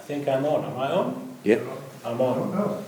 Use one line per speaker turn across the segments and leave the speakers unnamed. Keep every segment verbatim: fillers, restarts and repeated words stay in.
think I'm on. Am I on?
Yep.
I'm on.
Oh,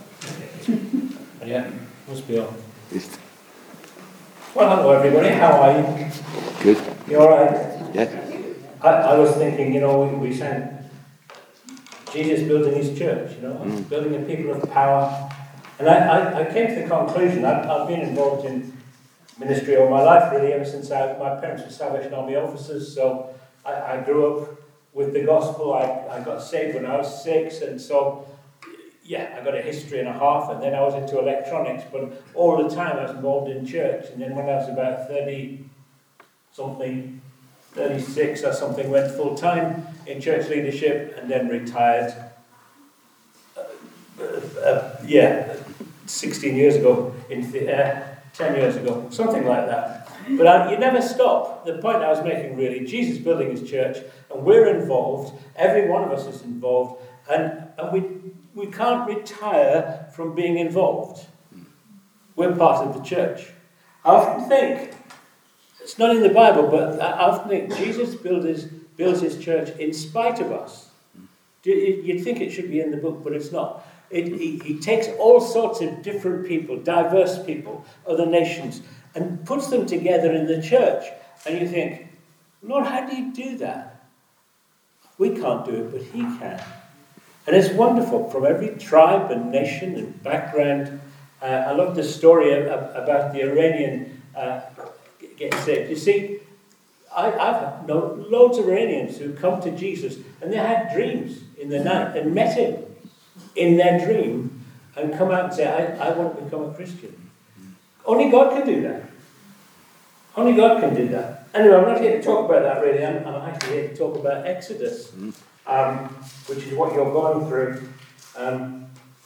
Yeah, must be on.
Yes.
Well, hello everybody. How are you?
Good.
You all right?
Yeah.
I, I was thinking, you know, we, we sang Jesus building his church, you know,
Mm.
building a people of power. And I, I, I came to the conclusion, I've, I've been involved in ministry all my life, really, ever since I, my parents were Salvation Army officers, so I, I grew up with the gospel. I, I got saved when I was six, and so, yeah, I got a history and a half, and then I was into electronics, but all the time I was involved in church. And then when I was about thirty-something, thirty-six or something, went full-time in church leadership, and then retired, uh, uh, yeah, sixteen years ago, in the, uh, ten years ago, something like that. But I, you never stop. The point I was making, really, Jesus building his church, and we're involved, every one of us is involved, and, and we, we can't retire from being involved. We're part of the church. I often think, it's not in the Bible, but I often think Jesus builds his, builds his church in spite of us. You'd think it should be in the book, but it's not. It, he, he takes all sorts of different people, diverse people, other nations, and puts them together in the church. And you think, Lord, how do you do that? We can't do it, but he can. And it's wonderful, from every tribe and nation and background. Uh, I love the story of, of, about the Iranian uh, getting saved. You see, I, I've known loads of Iranians who come to Jesus, and they had dreams in the night, and met him in their dream, and come out and say, I, I want to become a Christian. Only God can do that. Only God can do that. Anyway, I'm not here to talk about that, really. I'm, I'm actually here to talk about Exodus, um, which is what you're going through. Um,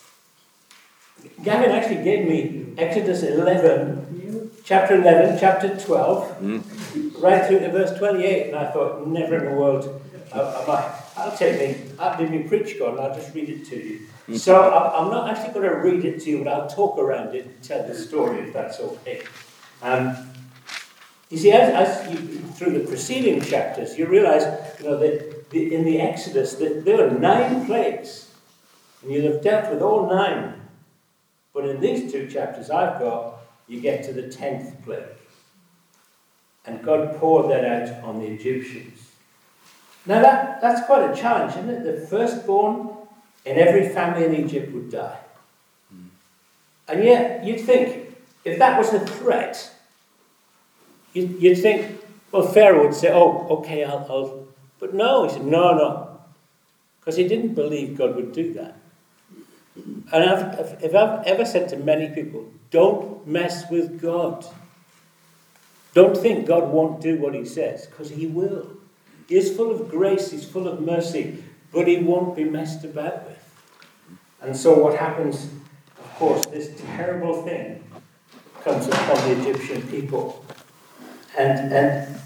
Gavin actually gave me Exodus eleven, chapter eleven, chapter twelve, mm. right through to verse twenty-eight, and I thought, never in the world uh, am I. I'll take me, I'll give me preach God, and I'll just read it to you. Mm. So I'm not actually going to read it to you, but I'll talk around it and tell the story, if that's okay. Um, you see, as, as you, through the preceding chapters, you realise, you know, that the, in the Exodus, that there were nine plagues, and you'll have dealt with all nine. But in these two chapters I've got, you get to the tenth plague. And God poured that out on the Egyptians. Now that, that's quite a challenge, isn't it? The firstborn in every family in Egypt would die. Mm. And yet, you'd think, if that was a threat, you'd, you'd think, well, Pharaoh would say, oh, okay, I'll, I'll... But no, he said, no, no. Because he didn't believe God would do that. And I've, if I've ever said to many people, don't mess with God. Don't think God won't do what he says, because he will. He is full of grace, he's full of mercy, but he won't be messed about with. And so what happens, of course, this terrible thing comes upon the Egyptian people. And, and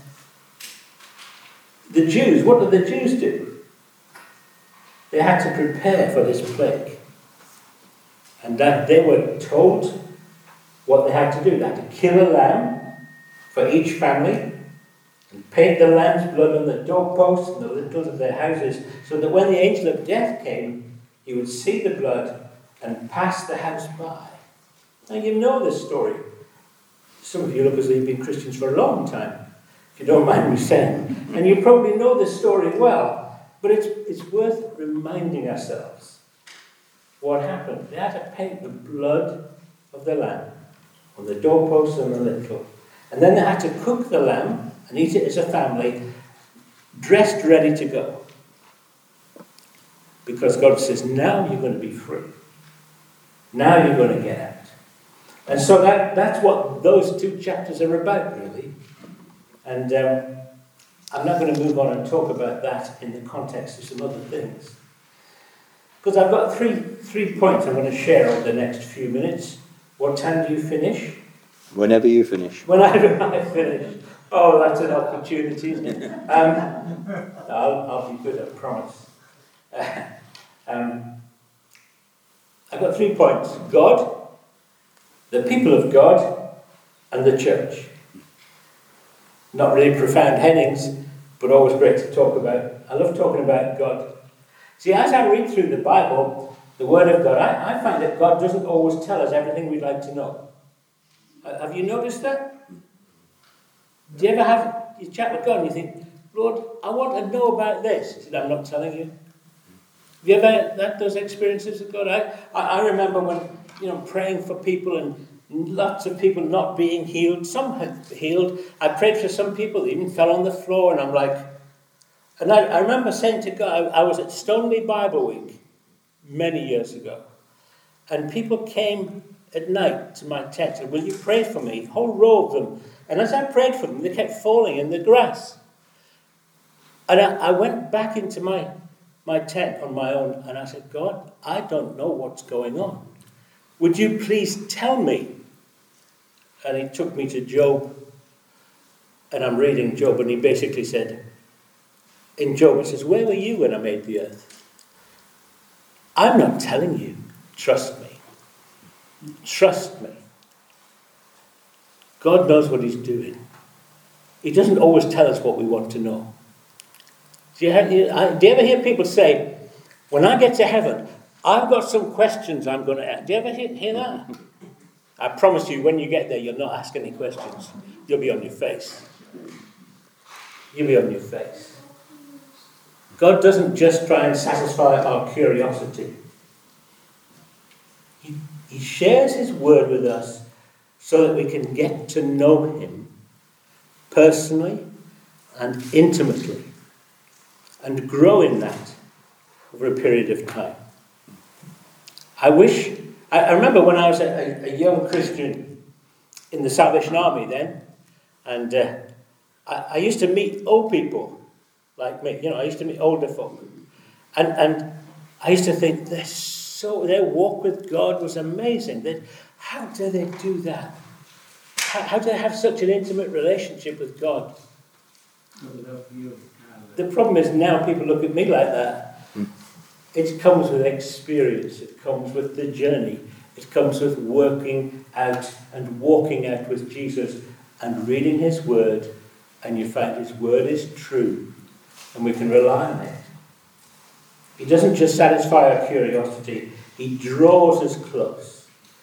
the Jews, what did the Jews do? They had to prepare for this plague. And that they were told what they had to do. They had to kill a lamb for each family and paint the lamb's blood on the doorposts and the lintels of their houses, so that when the angel of death came, he would see the blood and pass the house by. Now you know this story. Some of you look as though you've been Christians for a long time, if you don't mind me saying. And you probably know this story well, but it's, it's worth reminding ourselves. What happened? They had to paint the blood of the lamb on the doorposts and the lintel. And then they had to cook the lamb and eat it as a family, dressed ready to go. Because God says, now you're going to be free. Now you're going to get out. And so that, that's what those two chapters are about, really. And um, I'm not going to move on and talk about that in the context of some other things. Because I've got three three points I'm going to share over the next few minutes. What time do you finish?
Whenever you finish.
When I, I finish. Oh, that's an opportunity, isn't it? Um, I'll, I'll be good, I promise. Uh, um, I've got three points. God, the people of God, and the church. Not really profound headings, but always great to talk about. I love talking about God. See, as I read through the Bible, the Word of God, I, I find that God doesn't always tell us everything we'd like to know. Have you noticed that? Do you ever have, you chat with God and you think, Lord, I want to know about this. He said, I'm not telling you. Have you ever had those experiences with God? I, I remember when, you know, praying for people and lots of people not being healed. Some had healed. I prayed for some people that even fell on the floor, and I'm like, and I, I remember saying to God, I, I was at Stoneleigh Bible Week many years ago, and people came at night to my tent and, will you pray for me? A whole row of them. And as I prayed for them, they kept falling in the grass. And I, I went back into my, my tent on my own, and I said, God, I don't know what's going on. Would you please tell me? And he took me to Job, and I'm reading Job, and he basically said, in Job, he says, where were you when I made the earth? I'm not telling you. Trust me. Trust me. God knows what he's doing. He doesn't always tell us what we want to know. Do you, have, do you ever hear people say, when I get to heaven, I've got some questions I'm going to ask. Do you ever hear, hear that? I promise you, when you get there, you'll not ask any questions. You'll be on your face. You'll be on your face. God doesn't just try and satisfy our curiosity. He, he shares his word with us so that we can get to know him personally and intimately and grow in that over a period of time. I wish, I, I remember when I was a, a, a young Christian in the Salvation Army then, and uh, I, I used to meet old people like me, you know, I used to meet older folk. And and I used to think, they're so, their walk with God was amazing. They, how do they do that? How, how do they have such an intimate relationship with God? The problem is now people look at me like that. It comes with experience. It comes with the journey. It comes with working out and walking out with Jesus and reading his word, and you find his word is true. And we can rely on it. He doesn't just satisfy our curiosity, he draws us close.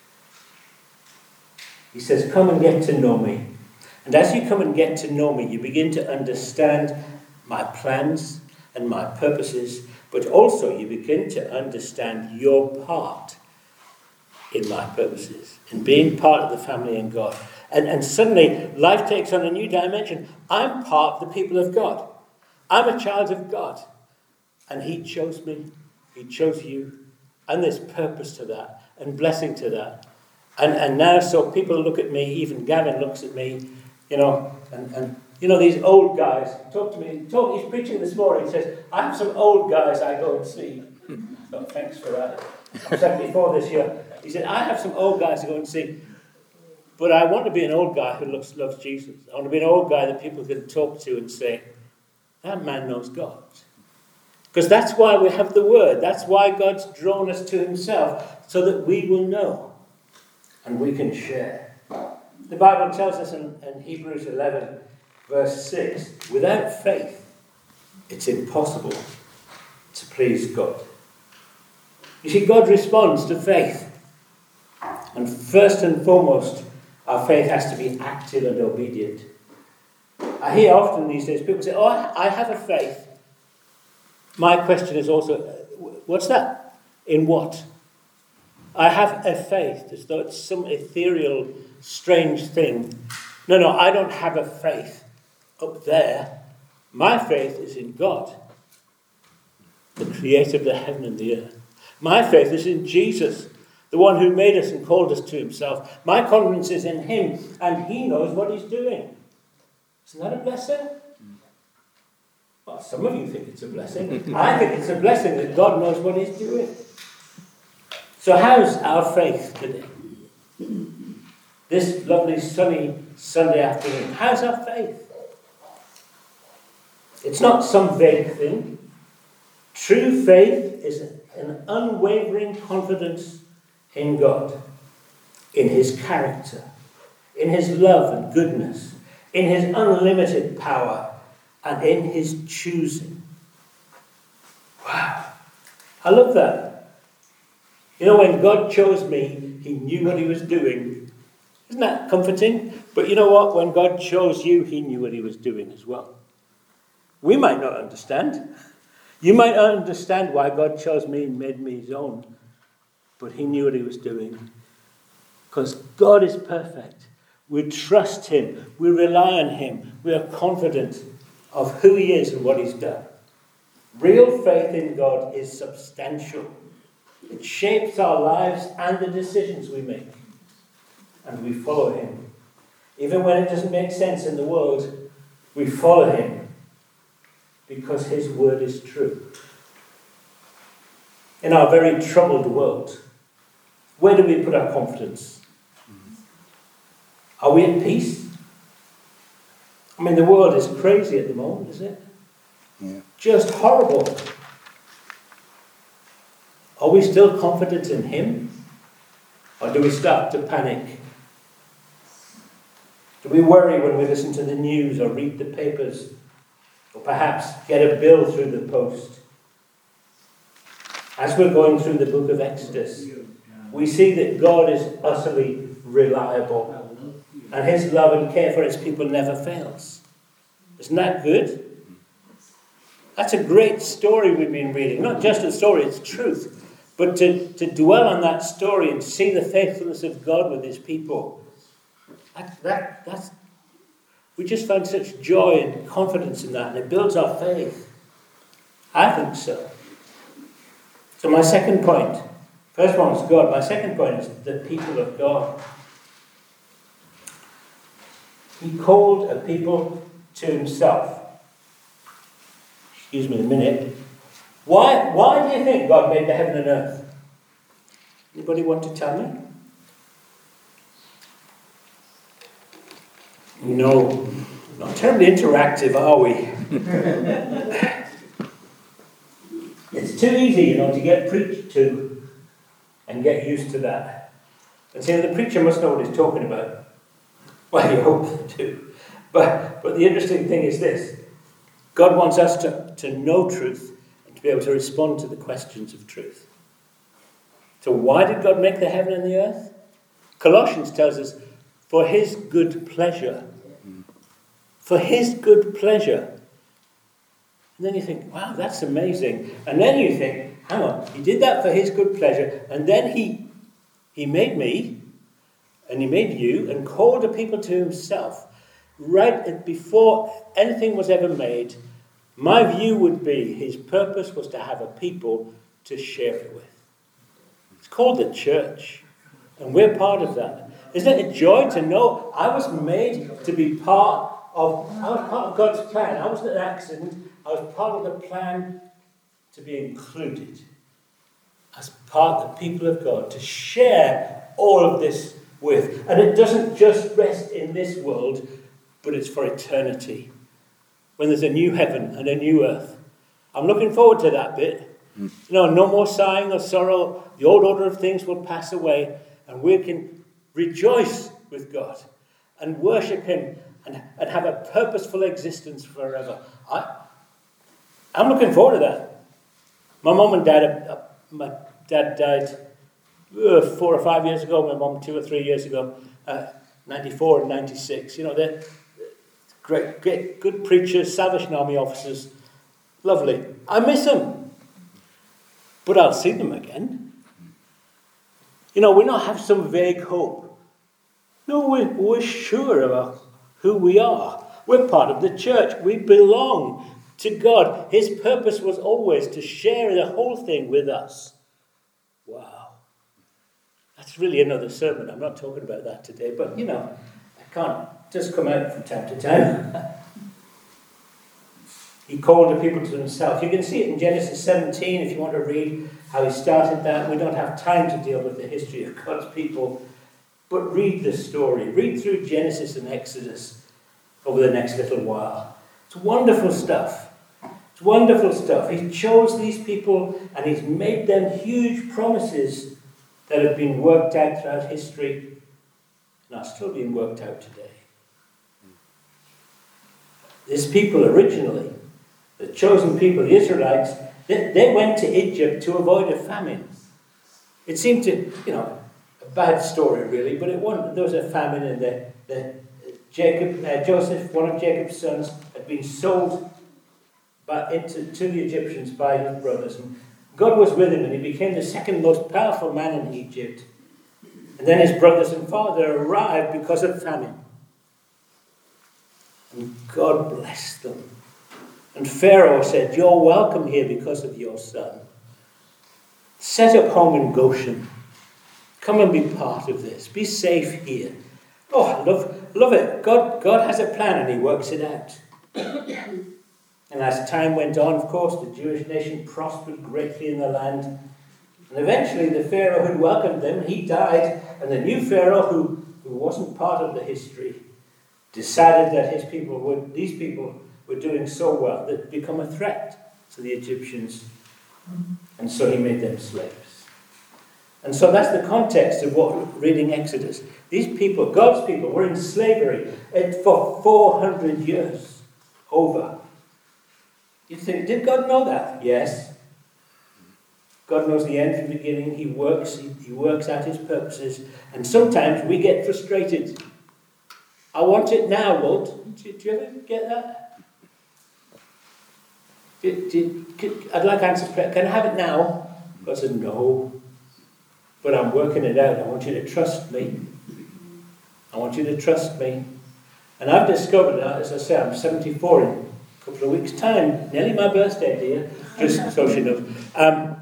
He says, come and get to know me. And as you come and get to know me, you begin to understand my plans and my purposes, but also you begin to understand your part in my purposes, in being part of the family in God. And, and suddenly life takes on a new dimension. I'm part of the people of God. I'm a child of God, and he chose me, he chose you, and there's purpose to that, and blessing to that. And and now, so people look at me, even Gavin looks at me, you know, and, and you know, these old guys, talk to me, talk, he's preaching this morning, he says, I have some old guys I go and see. So thanks for that. I'm seventy-four this year. He said, I have some old guys to go and see, but I want to be an old guy who loves, loves Jesus. I want to be an old guy that people can talk to and say, that man knows God. Because that's why we have the word. That's why God's drawn us to himself, so that we will know and we can share. The Bible tells us in, in Hebrews eleven, verse six, without faith, it's impossible to please God. You see, God responds to faith. And first and foremost, our faith has to be active and obedient. I hear often these days people say, oh, I have a faith. My question is also, what's that? In what? I have a faith, as though it's some ethereal, strange thing. No, no, I don't have a faith up there. My faith is in God, the creator of the heaven and the earth. My faith is in Jesus, the one who made us and called us to himself. My confidence is in him, and he knows what he's doing. Isn't that a blessing? Well, some of you think it's a blessing. I think it's a blessing that God knows what he's doing. So how's our faith today? This lovely sunny Sunday afternoon. How's our faith? It's not some vague thing. True faith is an unwavering confidence in God, in his character, in his love and goodness, in his unlimited power, and in his choosing. Wow. I love that. You know, when God chose me, he knew what he was doing. Isn't that comforting? But you know what? When God chose you, he knew what he was doing as well. We might not understand. You might not understand why God chose me and made me his own. But he knew what he was doing. Because God is perfect. We trust him. We rely on him. We are confident of who he is and what he's done. Real faith in God is substantial. It shapes our lives and the decisions we make. And we follow him. Even when it doesn't make sense in the world, we follow him. Because his word is true. In our very troubled world, where do we put our confidence? Are we at peace? I mean, the world is crazy at the moment, isn't it?
Yeah.
Just horrible. Are we still confident in him? Or do we start to panic? Do we worry when we listen to the news or read the papers? Or perhaps get a bill through the post? As we're going through the book of Exodus, we see that God is utterly reliable. And his love and care for his people never fails. Isn't that good? That's a great story we've been reading. Not just a story, it's truth. But to, to dwell on that story and see the faithfulness of God with his people. That, that, that's, we just find such joy and confidence in that. And it builds our faith. I think so. So my second point. First one is God. My second point is the people of God. He called a people to himself. Excuse me a minute. Why, why do you think God made the heaven and earth? Anybody want to tell me? No, not terribly interactive, are we? It's too easy, you know, to get preached to and get used to that. And so the preacher must know what he's talking about. Well, you hope they do. But, but the interesting thing is this. God wants us to, to know truth and to be able to respond to the questions of truth. So why did God make the heaven and the earth? Colossians tells us, for his good pleasure. For his good pleasure. And then you think, wow, that's amazing. And then you think, hang on, he did that for his good pleasure. And then he, he made me, and he made you, and called a people to himself. Right before anything was ever made, my view would be his purpose was to have a people to share it with. It's called the church. And we're part of that. Isn't it a joy to know I was made to be part of, I was part of God's plan. I wasn't an accident. I was part of the plan to be included as part of the people of God, to share all of this with. And it doesn't just rest in this world, but it's for eternity. When there's a new heaven and a new earth. I'm looking forward to that bit. Mm. You know, no more sighing or sorrow. The old order of things will pass away. And we can rejoice with God and worship him and, and have a purposeful existence forever. I, I'm looking forward to that. My mum and dad, uh, my dad died uh, four or five years ago. My mum two or three years ago. Uh, ninety-four and ninety-six. You know, they're great, great, good preachers, Salvation Army officers. Lovely. I miss them. But I'll see them again. You know, we don't have some vague hope. No, we're, we're sure about who we are. We're part of the church. We belong to God. His purpose was always to share the whole thing with us. Wow. That's really another sermon. I'm not talking about that today. But, you know, I can't just come out from time to time. He called the people to himself. You can see it in Genesis seventeen if you want to read how he started that. We don't have time to deal with the history of God's people. But read the story. Read through Genesis and Exodus over the next little while. It's wonderful stuff. It's wonderful stuff. He chose these people and he's made them huge promises that have been worked out throughout history and are still being worked out today. This people originally, the chosen people, the Israelites, They, they went to Egypt to avoid a famine. It seemed to, you know, a bad story really, but it wasn't. There was a famine, and the, the Jacob, uh, Joseph, one of Jacob's sons, had been sold by, into, to the Egyptians by his brothers. And God was with him, and he became the second most powerful man in Egypt. And then his brothers and father arrived because of famine. And God blessed them. And Pharaoh said, "You're welcome here because of your son. Set up home in Goshen. Come and be part of this. Be safe here." Oh, I love, love it. God, God has a plan and he works it out. And as time went on, of course, the Jewish nation prospered greatly in the land. And eventually the Pharaoh who welcomed them, he died. And the new Pharaoh, who, who wasn't part of the history, decided that his people would, these people were doing so well that become a threat to the Egyptians. And so he made them slaves. And so that's the context of what reading Exodus. These people, God's people, were in slavery for four hundred years over. You think, did God know that? Yes. God knows the end from the beginning. He works, he, he works out his purposes. And sometimes we get frustrated. I want it now, Lord. Do, do you ever get that? Do, do, could, I'd like to answer prayer. Can I have it now? God said, no. But I'm working it out. I want you to trust me. I want you to trust me. And I've discovered that, as I say, I'm seventy-four in a couple of weeks' time. Nearly my birthday, dear. Just so she knows. Um,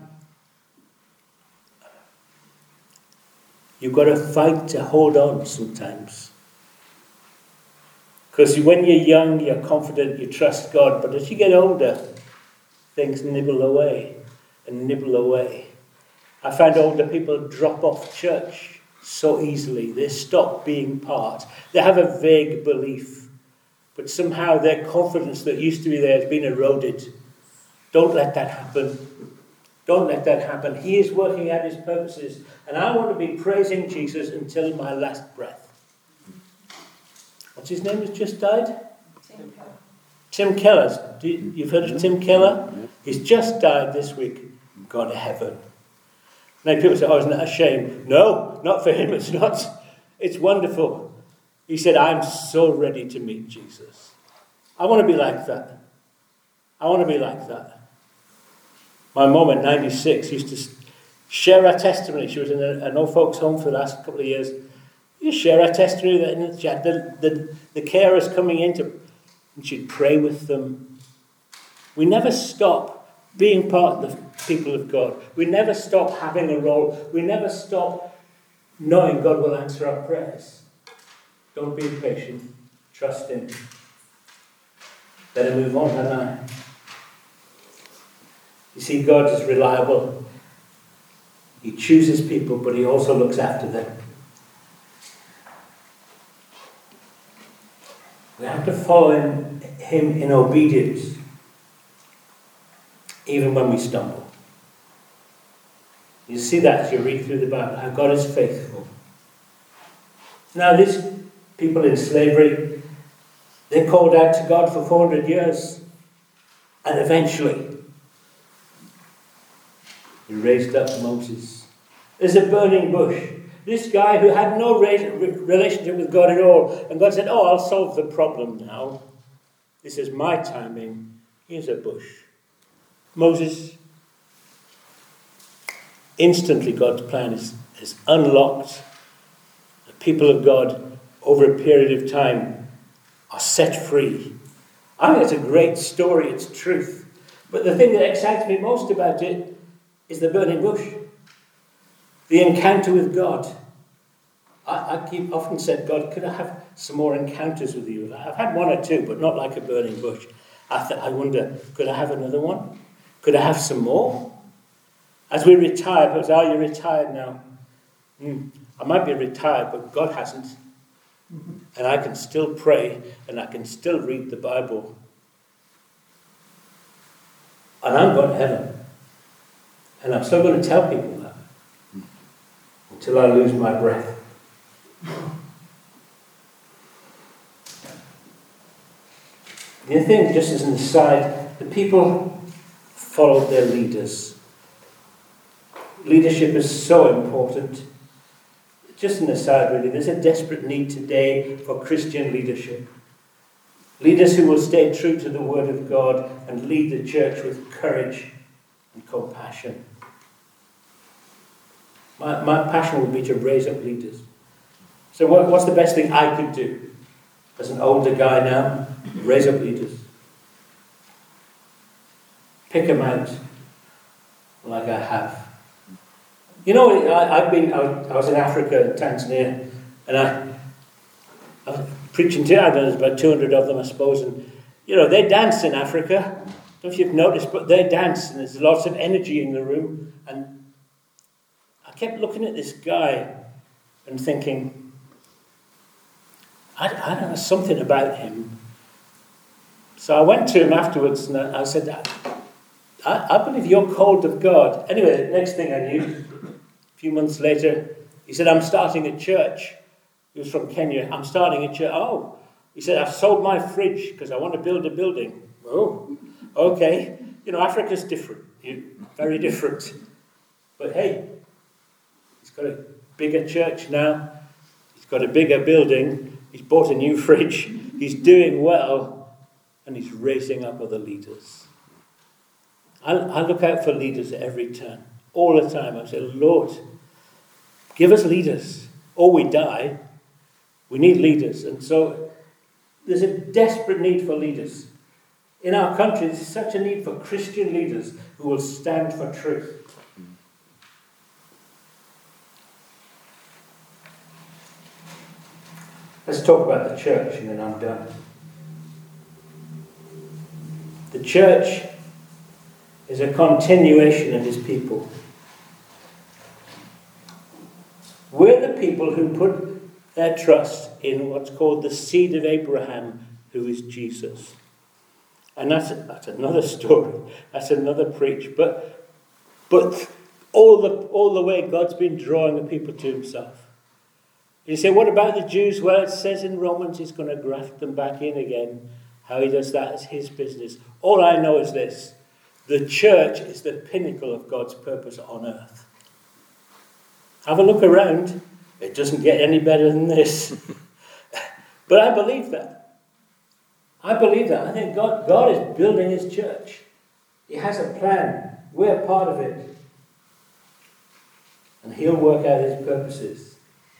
you've got to fight to hold on sometimes. Because when you're young, you're confident, you trust God. But as you get older, things nibble away and nibble away. I find older people drop off church so easily. They stop being part. They have a vague belief. But somehow their confidence that used to be there has been eroded. Don't let that happen. Don't let that happen. He is working out his purposes. And I want to be praising Jesus until my last breath. What's his name has just died?
Tim Keller.
Tim Keller. Do you, you've heard of Tim Keller? He's just died this week. Gone to heaven. Now people say, oh, isn't that a shame? No, not for him, it's not. It's wonderful. He said, I'm so ready to meet Jesus. I want to be like that. I want to be like that. My mum at ninety-six used to share her testimony. She was in a, an old folks' home for the last couple of years. You share her testimony that she had the, the, the carers coming in to, and she'd pray with them. We never stop being part of the people of God. We never stop having a role. We never stop knowing God will answer our prayers. Don't be impatient. Trust him. Better move on, don't I? You see, God is reliable. He chooses people, but he also looks after them. We have to follow in, him in obedience, even when we stumble. You see that as you read through the Bible, how God is faithful. Now, these people in slavery, they called out to God for four hundred years. And eventually, he raised up Moses. There's a burning bush. This guy who had no relationship with God at all. And God said, oh, I'll solve the problem now. This is my timing. Here's a bush. Moses, instantly God's plan is, is unlocked. The people of God, over a period of time, are set free. I think it's a great story. It's truth. But the thing that excites me most about it is the burning bush. The encounter with God. I, I keep often said, God, could I have some more encounters with you? I've had one or two, but not like a burning bush. I, th- I wonder, could I have another one? Could I have some more? As we retire, because are you retired now? Mm, I might be retired, but God hasn't. And I can still pray, and I can still read the Bible. And I'm going to heaven. And I'm still going to tell people that. Until I lose my breath. The other thing, just as an aside, the people followed their leaders. Leadership is so important. Just an aside, really, there's a desperate need today for Christian leadership. Leaders who will stay true to the Word of God and lead the church with courage and compassion. My, my passion would be to raise up leaders. So what, what's the best thing I could do as an older guy now? Raise up leaders. Pick them out like I have. You know, I, I've been, I was, I was in Africa, Tanzania, and I, I was preaching to, I don't know, there's about two hundred of them, I suppose, and, you know, they dance in Africa. I don't know if you've noticed, but they dance, and there's lots of energy in the room, and I kept looking at this guy and thinking, I, I don't know, something about him. So I went to him afterwards, and I, I said, I, I believe you're called of God. Anyway, the next thing I knew, a few months later, he said, I'm starting a church. He was from Kenya. I'm starting a church. Oh, he said, I've sold my fridge because I want to build a building. Oh, okay. You know, Africa's different. Very different. But hey, he's got a bigger church now. He's got a bigger building. He's bought a new fridge. He's doing well. And he's raising up other leaders. I, I look out for leaders at every turn. All the time. I say, Lord, give us leaders. Or we die. We need leaders. And so there's a desperate need for leaders. In our country, there's such a need for Christian leaders who will stand for truth. Let's talk about the church and then I'm done. The church is a continuation of his people. We're the people who put their trust in what's called the seed of Abraham, who is Jesus. And that's, that's another story. That's another preach. But, but all the, all the way God's been drawing the people to himself. You say, what about the Jews? Well, it says in Romans he's going to graft them back in again. How he does that is his business. All I know is this. The church is the pinnacle of God's purpose on earth. Have a look around. It doesn't get any better than this. But I believe that. I believe that. I think God, God is building his church. He has a plan. We're part of it. And he'll work out his purposes.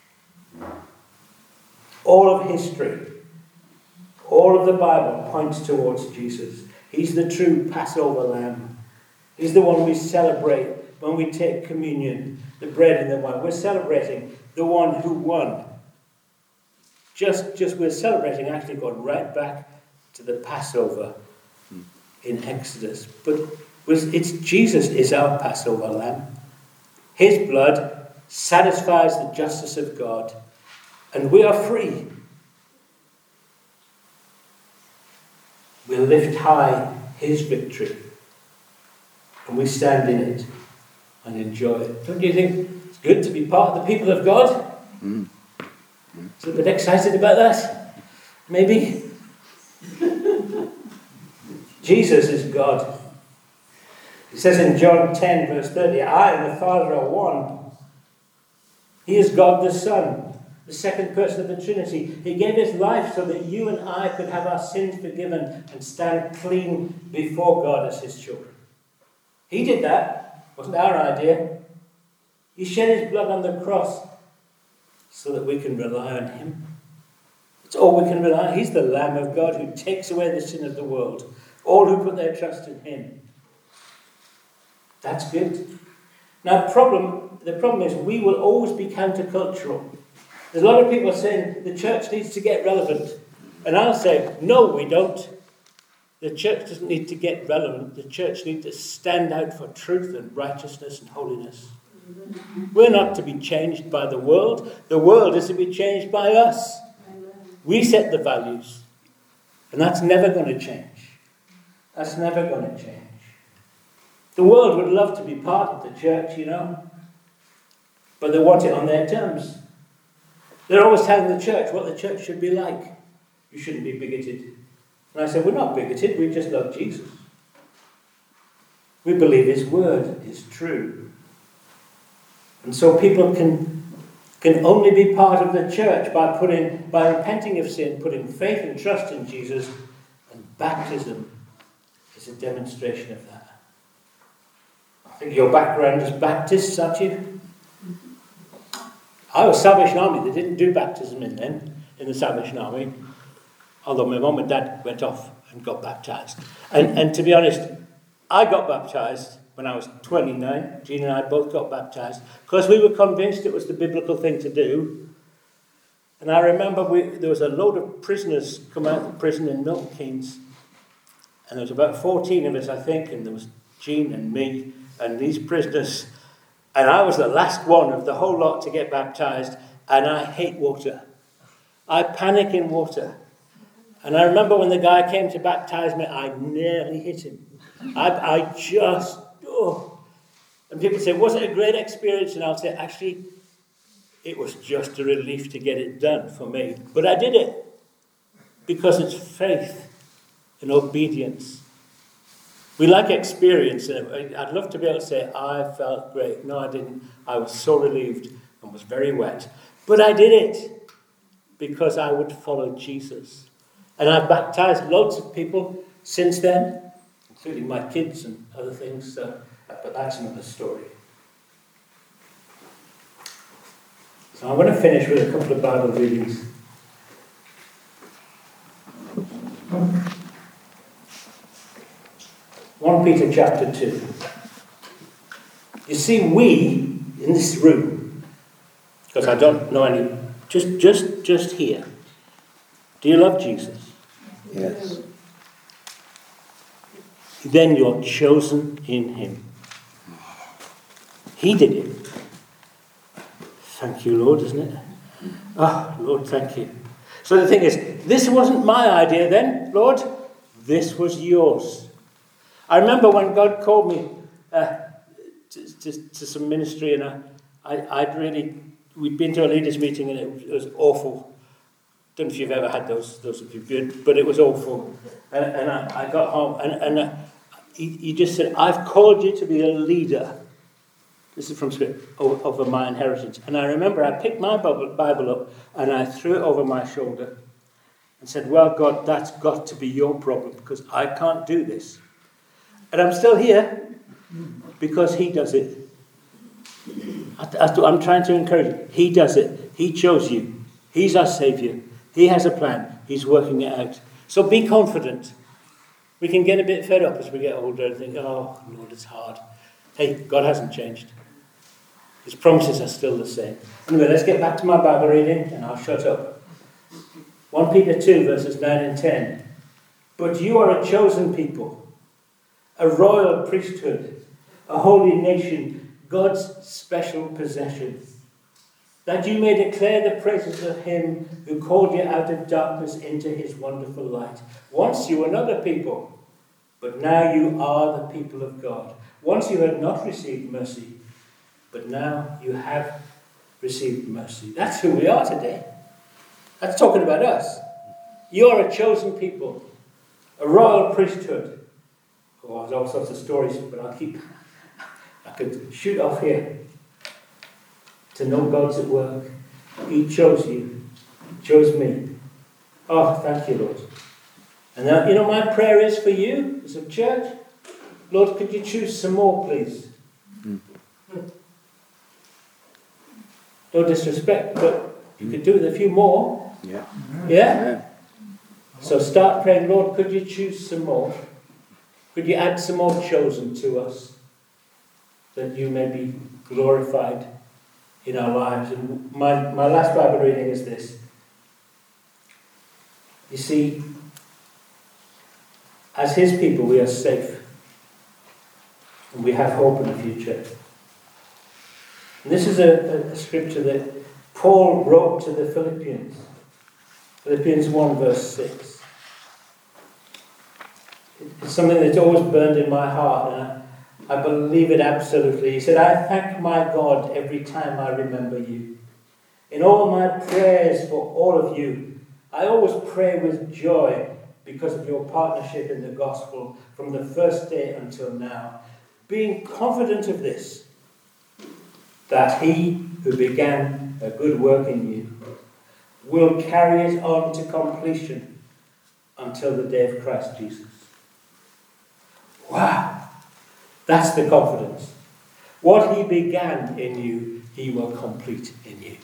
All of history, all of the Bible points towards Jesus. He's the true Passover lamb. He's the one we celebrate when we take communion, the bread and the wine. We're celebrating the one who won. Just, just we're celebrating actually going right back to the Passover in Exodus. But it's Jesus is our Passover lamb. His blood satisfies the justice of God, and we are free. We lift high his victory, and we stand in it and enjoy it. Don't you think it's good to be part of the people of God? Mm. Mm. So a bit excited about that? Maybe? Jesus is God. He says in John ten, verse thirty, I and the Father are one. He is God the Son, the second person of the Trinity. He gave his life so that you and I could have our sins forgiven and stand clean before God as his children. He did that. It wasn't our idea. He shed his blood on the cross so that we can rely on him. It's all we can rely on. He's the Lamb of God who takes away the sin of the world. All who put their trust in him. That's good. Now, problem, the problem is we will always be countercultural. There's a lot of people saying the church needs to get relevant. And I'll say, no, we don't. The church doesn't need to get relevant. The church needs to stand out for truth and righteousness and holiness. We're not to be changed by the world. The world is to be changed by us. We set the values. And that's never going to change. That's never going to change. The world would love to be part of the church, you know. But they want it on their terms. They're always telling the church what the church should be like. You shouldn't be bigoted. And I said, we're not bigoted, we just love Jesus. We believe his word is true. And so people can, can only be part of the church by putting, by repenting of sin, putting faith and trust in Jesus, and baptism is a demonstration of that. I think your background is Baptists, aren't you? I was Salvation Army. They didn't do baptism in then, in the Salvation Army. Although my mum and dad went off and got baptised. And, and to be honest, I got baptised when I was twenty-nine. Jean and I both got baptised because we were convinced it was the biblical thing to do. And I remember we, there was a load of prisoners come out of prison in Milton Keynes. And there was about fourteen of us, I think, and there was Jean and me and these prisoners. And I was the last one of the whole lot to get baptised. And I hate water. I panic in water. And I remember when the guy came to baptise me, I nearly hit him. I, I just, oh. And people say, was it a great experience? And I'll say, actually, it was just a relief to get it done for me. But I did it because it's faith and obedience. We like experience. I'd love to be able to say, I felt great. No, I didn't. I was so relieved and was very wet. But I did it because I would follow Jesus. And I've baptised loads of people since then, including my kids and other things. So, but that's another story. So I'm going to finish with a couple of Bible readings. First Peter chapter two. You see, we in this room, because I don't know any, just just just here. Do you love Jesus?
Yes.
Then you're chosen in him. He did it. Thank you, Lord, isn't it? Oh, Lord, thank you. So the thing is, this wasn't my idea then, Lord. This was yours. I remember when God called me uh, to, to, to some ministry, and I, I, I'd really, we'd been to a leaders' meeting, and it, it was awful. Don't know if you've ever had those, those would be good, but it was awful. And, and I, I got home, and, and uh, he, he just said, I've called you to be a leader. This is from Scripture, over my inheritance. And I remember I picked my Bible up, and I threw it over my shoulder, and said, well, God, that's got to be your problem, because I can't do this. And I'm still here, because he does it. I'm trying to encourage you. He does it. He chose you. He's our Saviour. He has a plan. He's working it out. So be confident. We can get a bit fed up as we get older and think, oh, Lord, it's hard. Hey, God hasn't changed. His promises are still the same. Anyway, let's get back to my Bible reading, and I'll shut up. First Peter two, verses nine and ten. But you are a chosen people, a royal priesthood, a holy nation, God's special possession, that you may declare the praises of him who called you out of darkness into his wonderful light. Once you were not a people, but now you are the people of God. Once you had not received mercy, but now you have received mercy. That's who we are today. That's talking about us. You're a chosen people, a royal priesthood. Oh, there's all sorts of stories, but I'll keep, I could shoot off here. To know God's at work. He chose you. He chose me. Oh, thank you, Lord. And now, you know, my prayer is for you as a church. Lord, could you choose some more, please? Mm. No disrespect, but you could do with a few more.
Yeah.
Yeah?
Yeah.
So start praying, Lord, could you choose some more? Could you add some more chosen to us, that you may be glorified in our lives? And my, my last Bible reading is this. You see, as his people, we are safe. And we have hope in the future. And this is a, a, a scripture that Paul wrote to the Philippians. Philippians one, verse six. It's something that's always burned in my heart, and I, I believe it absolutely. He said, I thank my God every time I remember you. In all my prayers for all of you, I always pray with joy because of your partnership in the gospel from the first day until now. being confident of this, that he who began a good work in you will carry it on to completion until the day of Christ Jesus. Wow! That's the confidence. What he began in you, he will complete in you.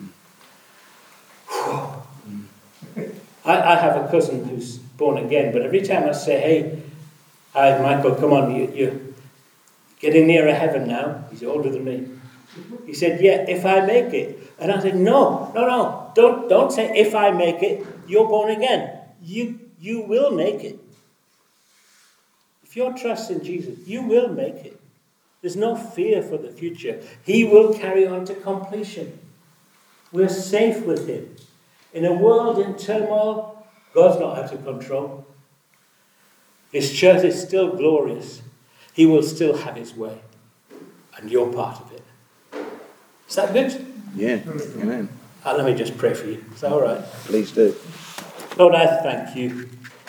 I, I have a cousin who's born again, but every time I say, hey, hi, Michael, come on, you, you're getting nearer heaven now. He's older than me. He said, yeah, if I make it. And I said, no, no, no, don't, don't say if I make it, you're born again. You, you will make it. If you're trusting Jesus, you will make it. There's no fear for the future. He will carry on to completion. We're safe with him. In a world in turmoil, God's not out of control. His church is still glorious. He will still have his way. And you're part of it. Is that good?
Yeah, amen.
Uh, let me just pray for you. Is that all right?
Please do.
Lord, I thank you